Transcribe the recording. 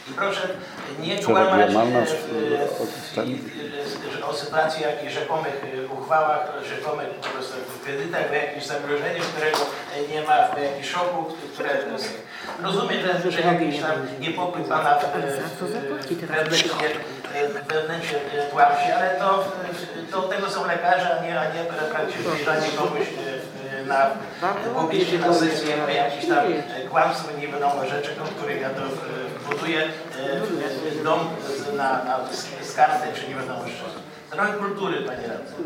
I proszę nie kłamać o sytuacji jakichś rzekomych uchwałach, rzekomych po prostu kredytach, o jakimś zagrożeniu, którego nie ma, w jakimś szoku, które... Rozumiem, że jakiś tam niepokój pana wewnętrznie tłamsi, ale to tego są lekarze, a nie praktykowanie kogoś na publicznie na sesji jakieś tam kłamstwo, nie wiadomo rzeczy, do których ja to buduję dom na skartę, czy nie wiadomo jeszcze. Trochę kultury, panie radny.